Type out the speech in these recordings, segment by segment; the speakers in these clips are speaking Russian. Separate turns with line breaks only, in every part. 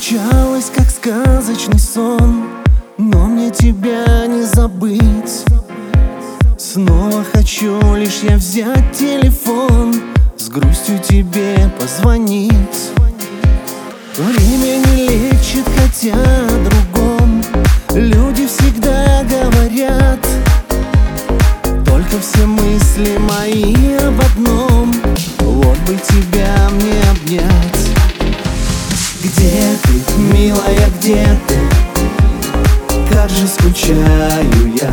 Случалось, как сказочный сон, но мне тебя не забыть. Снова хочу лишь я взять телефон, с грустью тебе позвонить. Время не лечит, хотя о другом люди всегда говорят. Только все мысли мои об одном: вот бы тебя мне обнять. Где ты, милая, где ты? Как же скучаю я.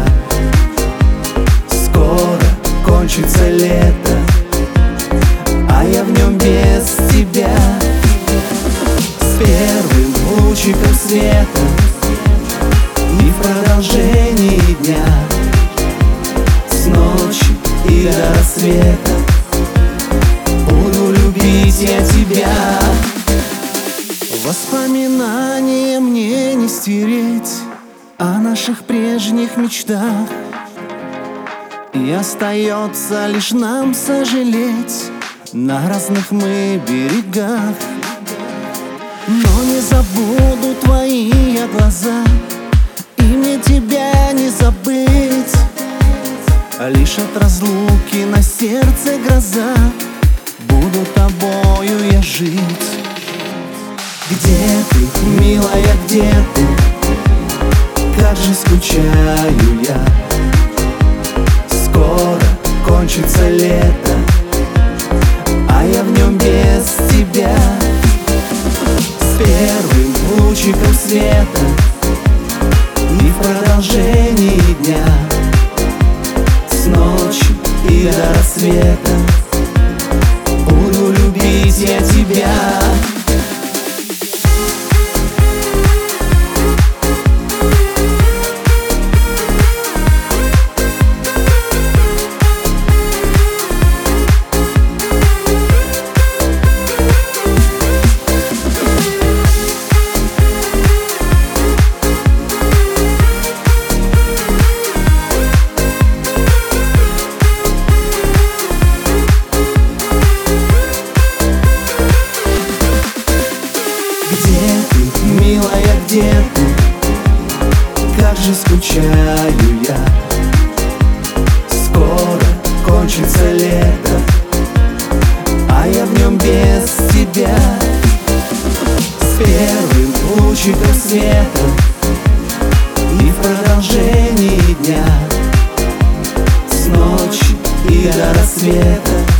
Скоро кончится лето, а я в нем без тебя. С первым лучиком света и в продолжении дня, с ночи и до рассвета буду любить я тебя. Воспоминания мне не стереть о наших прежних мечтах, и остается лишь нам сожалеть на разных мы берегах. Но не забуду твои я глаза, и мне тебя не забыть. Лишь от разлуки на сердце гроза, буду тобою я жить. Где ты, милая, где ты? Как же скучаю я. Скоро кончится лето, а я в нем без тебя. С первым лучиком света и в продолжении дня, с ночи и до рассвета буду любить я тебя. Милая, где ты? Как же скучаю я. Скоро кончится лето, а я в нем без тебя. С первым лучиком света и в продолжении дня, с ночи и до рассвета